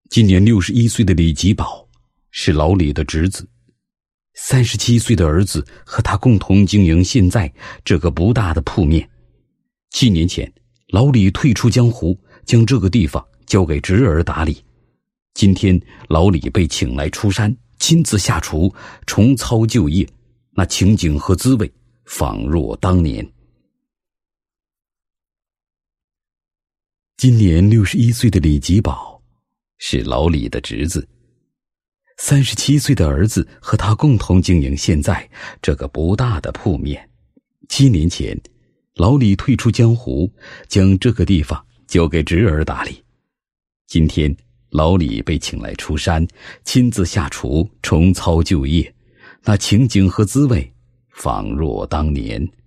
今年61岁的李吉宝是老李的侄子，37岁的儿子和他共同经营现在这个不大的铺面。7年前，老李退出江湖，将这个地方交给侄儿打理。今天老李被请来出山，亲自下厨，重操旧业，那情景和滋味仿若当年。今年61岁的李吉宝是老李的侄子，37岁的儿子和他共同经营现在这个不大的铺面。7年前，老李退出江湖，将这个地方交给侄儿打理。今天老李被请来出山，亲自下厨，重操旧业，那情景和滋味仿若当年。